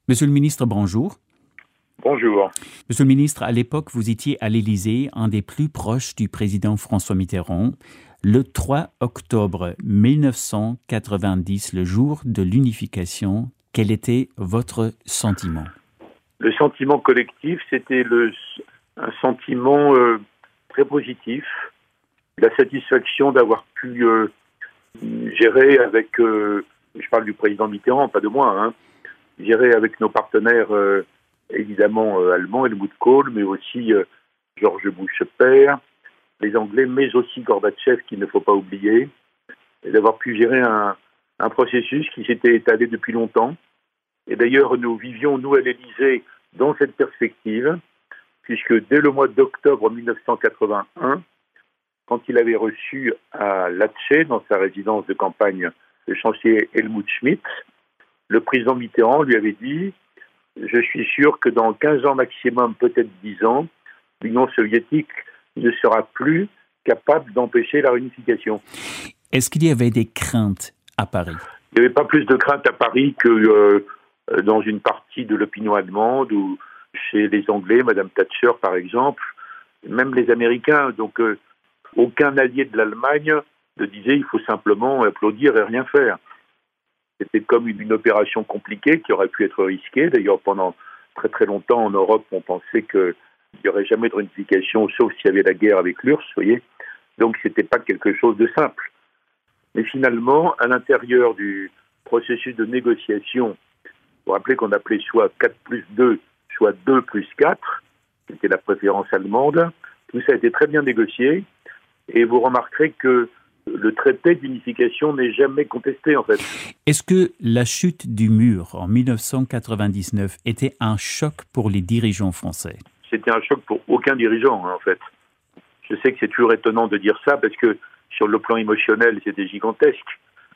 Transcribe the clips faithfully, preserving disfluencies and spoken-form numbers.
Monsieur le ministre, bonjour. Bonjour. Monsieur le ministre, à l'époque, vous étiez à l'Élysée, un des plus proches du président François Mitterrand. Le trois octobre mille neuf cent quatre-vingt-dix, le jour de l'unification, quel était votre sentiment? Le sentiment collectif, c'était le, un sentiment euh, très positif, la satisfaction d'avoir pu euh, gérer avec, euh, je parle du président Mitterrand, pas de moi, hein, gérer avec nos partenaires euh, évidemment euh, allemands, Helmut Kohl, mais aussi euh, George Bush père, les Anglais, mais aussi Gorbatchev, qu'il ne faut pas oublier, et d'avoir pu gérer un, un processus qui s'était étalé depuis longtemps. Et d'ailleurs, nous vivions, nous, à l'Élysée, dans cette perspective, puisque dès le mois d'octobre mille neuf cent quatre-vingt-un, quand il avait reçu à Latché, dans sa résidence de campagne, le chancelier Helmut Schmidt, le président Mitterrand lui avait dit « Je suis sûr que dans quinze ans maximum, peut-être dix ans, l'Union soviétique ne sera plus capable d'empêcher la réunification. » Est-ce qu'il y avait des craintes à Paris? Il n'y avait pas plus de craintes à Paris que euh, dans une partie de l'opinion allemande ou chez les Anglais, Madame Thatcher par exemple, même les Américains. Donc euh, aucun allié de l'Allemagne ne disait il faut simplement applaudir et rien faire. C'était comme une, une opération compliquée qui aurait pu être risquée. D'ailleurs, pendant très très longtemps en Europe, on pensait qu'il n'y aurait jamais de réunification, sauf s'il y avait la guerre avec l'U R S S, vous voyez. Donc c'était pas quelque chose de simple. Mais finalement, à l'intérieur du processus de négociation, vous vous rappelez qu'on appelait soit quatre plus deux, soit deux plus quatre, c'était la préférence allemande, tout ça a été très bien négocié, et vous remarquerez que le traité d'unification n'est jamais contesté, en fait. Est-ce que la chute du mur en mille neuf cent quatre-vingt-dix-neuf était un choc pour les dirigeants français? C'était un choc pour aucun dirigeant, hein, en fait. Je sais que c'est toujours étonnant de dire ça, parce que sur le plan émotionnel, c'était gigantesque.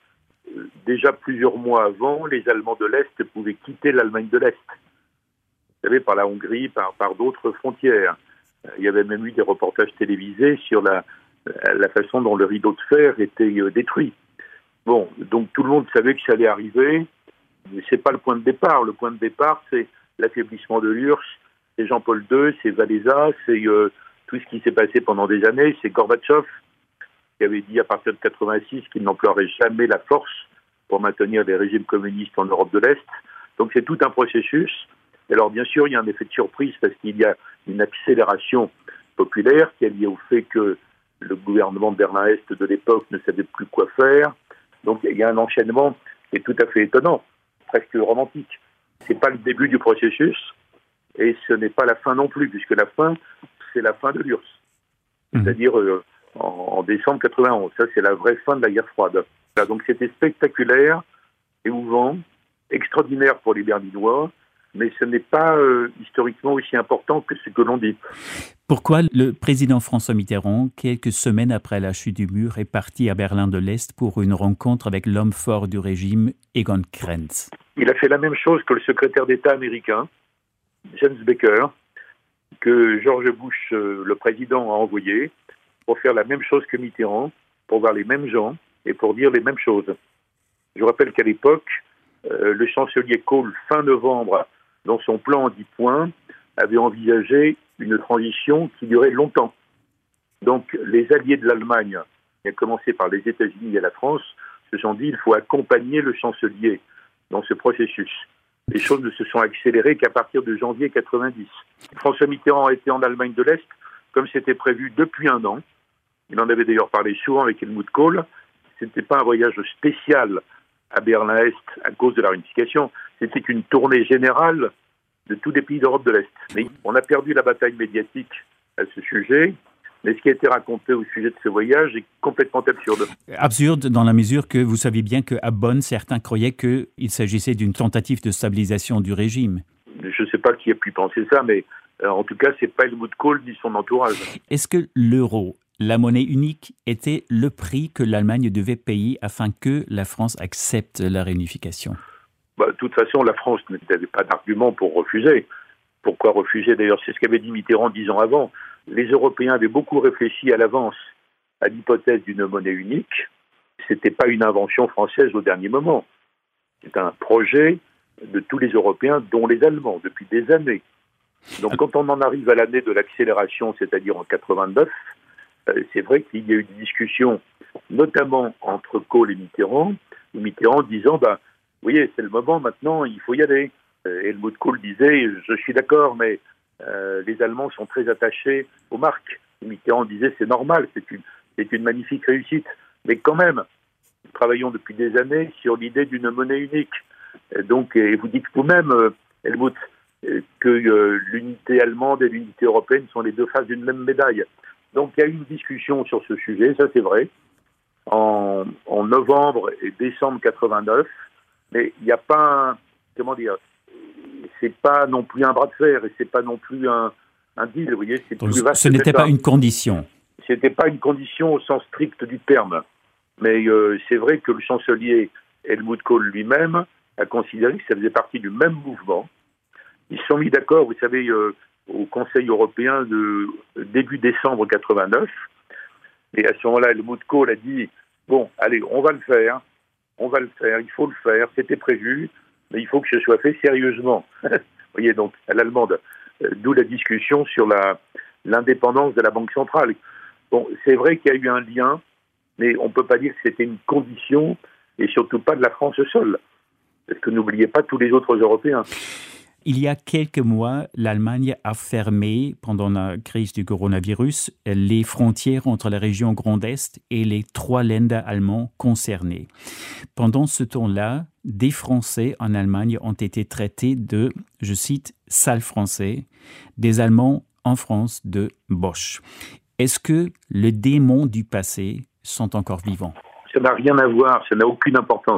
Déjà plusieurs mois avant, les Allemands de l'Est pouvaient quitter l'Allemagne de l'Est. Vous savez, par la Hongrie, par, par d'autres frontières. Il y avait même eu des reportages télévisés sur la, la façon dont le rideau de fer était détruit. Bon, donc tout le monde savait que ça allait arriver, mais c'est pas le point de départ. Le point de départ, c'est l'affaiblissement de l'U R S S, c'est Jean-Paul deux, c'est Valéza, c'est euh, tout ce qui s'est passé pendant des années, c'est Gorbatchev, qui avait dit à partir de quatre-vingt-six qu'il n'emploierait jamais la force pour maintenir les régimes communistes en Europe de l'Est. Donc c'est tout un processus. Et alors bien sûr, il y a un effet de surprise parce qu'il y a une accélération populaire qui est liée au fait que le gouvernement de Berlin-Est de l'époque ne savait plus quoi faire. Donc il y a un enchaînement qui est tout à fait étonnant, presque romantique. C'est pas le début du processus et ce n'est pas la fin non plus, puisque la fin, c'est la fin de l'U R S S. Mmh. C'est-à-dire euh, en, en décembre quatre-vingt-onze. Ça, c'est la vraie fin de la guerre froide. Là, donc c'était spectaculaire, émouvant, extraordinaire pour les Berlinois, mais ce n'est pas euh, historiquement aussi important que ce que l'on dit. Pourquoi le président François Mitterrand, quelques semaines après la chute du mur, est parti à Berlin de l'Est pour une rencontre avec l'homme fort du régime, Egon Krenz? Il a fait la même chose que le secrétaire d'État américain, James Baker, que George Bush, euh, le président, a envoyé pour faire la même chose que Mitterrand, pour voir les mêmes gens et pour dire les mêmes choses. Je vous rappelle qu'à l'époque, euh, le chancelier Kohl, fin novembre, dans son plan en dix points, avait envisagé une transition qui durait longtemps. Donc les alliés de l'Allemagne, à commencer par les États-Unis et la France, se sont dit qu'il faut accompagner le chancelier dans ce processus. Les choses ne se sont accélérées qu'à partir de janvier quatre-vingt-dix. François Mitterrand a été en Allemagne de l'Est, comme c'était prévu depuis un an. Il en avait d'ailleurs parlé souvent avec Helmut Kohl. Ce n'était pas un voyage spécial à Berlin-Est à cause de la réunification. C'était une tournée générale de tous les pays d'Europe de l'Est. Mais on a perdu la bataille médiatique à ce sujet. Mais ce qui a été raconté au sujet de ce voyage est complètement absurde. Absurde dans la mesure que vous saviez bien qu'à Bonn, certains croyaient qu'il s'agissait d'une tentative de stabilisation du régime. Je ne sais pas qui a pu penser ça, mais euh, en tout cas, ce n'est pas Helmut Kohl ni son entourage. Est-ce que l'euro, la monnaie unique, était le prix que l'Allemagne devait payer afin que la France accepte la réunification? Bah, de toute façon, la France n'avait pas d'argument pour refuser. Pourquoi refuser? D'ailleurs, c'est ce qu'avait dit Mitterrand dix ans avant. Les Européens avaient beaucoup réfléchi à l'avance à l'hypothèse d'une monnaie unique. Ce n'était pas une invention française au dernier moment. C'est un projet de tous les Européens, dont les Allemands, depuis des années. Donc quand on en arrive à l'année de l'accélération, c'est-à-dire en quatre-vingt-neuf, euh, c'est vrai qu'il y a eu des discussions, notamment entre Kohl et Mitterrand, et Mitterrand disant, bah, vous voyez, c'est le moment maintenant, il faut y aller. Euh, Helmut Kohl disait, je suis d'accord, mais euh, les Allemands sont très attachés aux marques. Et Mitterrand disait, c'est normal, c'est une, c'est une magnifique réussite. Mais quand même, nous travaillons depuis des années sur l'idée d'une monnaie unique. Et donc, et vous dites vous-même, euh, Helmut, que euh, l'unité allemande et l'unité européenne sont les deux faces d'une même médaille. Donc il y a eu une discussion sur ce sujet, ça c'est vrai, en, en novembre et décembre quatre-vingt-neuf, mais il n'y a pas, un, comment dire, c'est pas non plus un bras de fer et c'est pas non plus un, un deal, vous voyez. C'est Donc, plus vaste ce n'était que ça. pas une condition. C'était pas une condition au sens strict du terme, mais euh, c'est vrai que le chancelier Helmut Kohl lui-même a considéré que ça faisait partie du même mouvement. Ils se sont mis d'accord, vous savez, euh, au Conseil européen de début décembre quatre-vingt-neuf. Et à ce moment-là, Helmut Kohl a dit, bon, allez, on va le faire, on va le faire, il faut le faire, c'était prévu, mais il faut que ce soit fait sérieusement. Vous voyez, donc, à l'allemande, euh, d'où la discussion sur la, l'indépendance de la Banque centrale. Bon, c'est vrai qu'il y a eu un lien, mais on ne peut pas dire que c'était une condition, et surtout pas de la France seule. Parce que n'oubliez pas tous les autres Européens. Il y a quelques mois, l'Allemagne a fermé, pendant la crise du coronavirus, les frontières entre la région Grand Est et les trois Länder allemands concernés. Pendant ce temps-là, des Français en Allemagne ont été traités de, je cite, « sales Français », des Allemands en France de « Bosch ». Est-ce que les démons du passé sont encore vivants ? Ça n'a rien à voir, ça n'a aucune importance.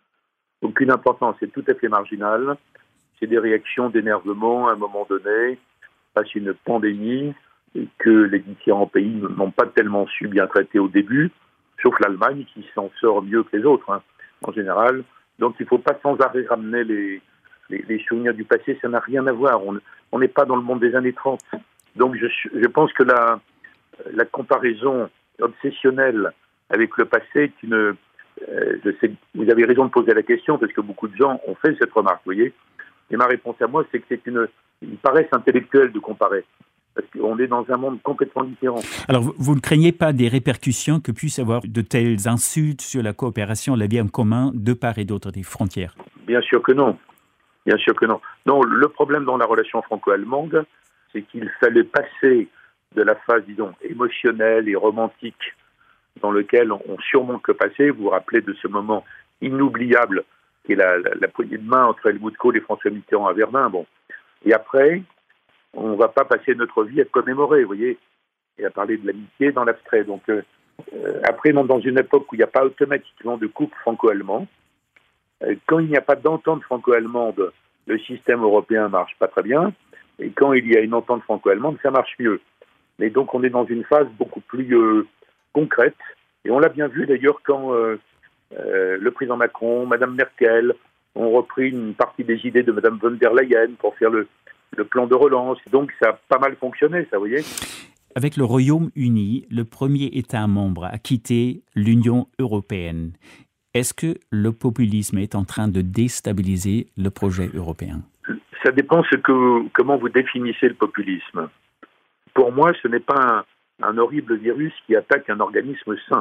Aucune importance, c'est tout à fait marginal. C'est des réactions d'énervement à un moment donné, face à une pandémie et que les différents pays n'ont pas tellement su bien traiter au début, sauf l'Allemagne qui s'en sort mieux que les autres, hein, en général. Donc il ne faut pas sans arrêt ramener les, les, les souvenirs du passé, ça n'a rien à voir. On n'est pas dans le monde des années trente. Donc je, je pense que la, la comparaison obsessionnelle avec le passé est une... Euh, je sais, vous avez raison de poser la question parce que beaucoup de gens ont fait cette remarque, vous voyez. Et ma réponse à moi, c'est que c'est une, une paresse intellectuelle de comparer. Parce qu'on est dans un monde complètement différent. Alors, vous, vous ne craignez pas des répercussions que puissent avoir de telles insultes sur la coopération, la vie en commun, de part et d'autre des frontières ? Bien sûr que non. Bien sûr que non. Non, le problème dans la relation franco-allemande, c'est qu'il fallait passer de la phase, disons, émotionnelle et romantique dans lequel on surmonte le passé. Vous vous rappelez de ce moment inoubliable qui est la, la, la poignée de main entre Helmut Kohl et François Mitterrand à Verdun. Bon. Et après, on ne va pas passer notre vie à commémorer, vous voyez, et à parler de l'amitié dans l'abstrait. Donc, euh, euh, après, dans une époque où il n'y a pas automatiquement de couple franco-allemand, euh, quand il n'y a pas d'entente franco-allemande, le système européen ne marche pas très bien, et quand il y a une entente franco-allemande, ça marche mieux. Mais donc, on est dans une phase beaucoup plus euh, concrète, et on l'a bien vu d'ailleurs quand... Euh, Euh, le président Macron, Madame Merkel ont repris une partie des idées de Madame von der Leyen pour faire le, le plan de relance. Donc ça a pas mal fonctionné, ça, vous voyez. Avec le Royaume-Uni, le premier État membre à quitter l'Union européenne, est-ce que le populisme est en train de déstabiliser le projet européen ? Ça dépend ce que, comment vous définissez le populisme. Pour moi, ce n'est pas un, un horrible virus qui attaque un organisme sain.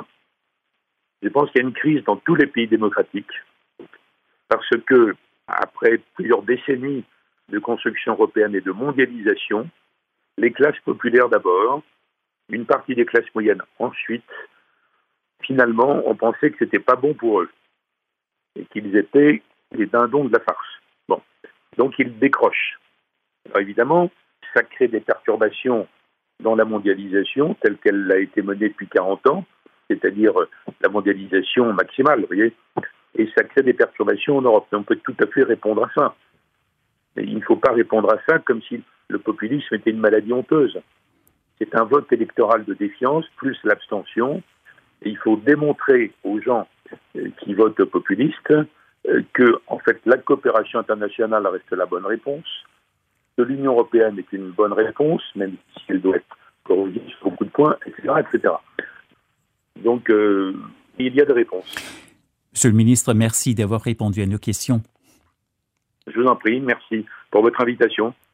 Je pense qu'il y a une crise dans tous les pays démocratiques parce que, après plusieurs décennies de construction européenne et de mondialisation, les classes populaires d'abord, une partie des classes moyennes ensuite, finalement, on pensait que c'était pas bon pour eux et qu'ils étaient les dindons de la farce. Bon, donc ils décrochent. Alors évidemment, ça crée des perturbations dans la mondialisation telle qu'elle a été menée depuis quarante ans. C'est-à-dire la mondialisation maximale, vous voyez, et ça crée des perturbations en Europe. On peut tout à fait répondre à ça. Mais il ne faut pas répondre à ça comme si le populisme était une maladie honteuse. C'est un vote électoral de défiance, plus l'abstention, et il faut démontrer aux gens qui votent populistes que, en fait, la coopération internationale reste la bonne réponse, que l'Union européenne est une bonne réponse, même si elle doit être corrigée sur beaucoup de points, et cetera, et cetera. Donc, euh, il y a des réponses. Monsieur le ministre, merci d'avoir répondu à nos questions. Je vous en prie, merci pour votre invitation.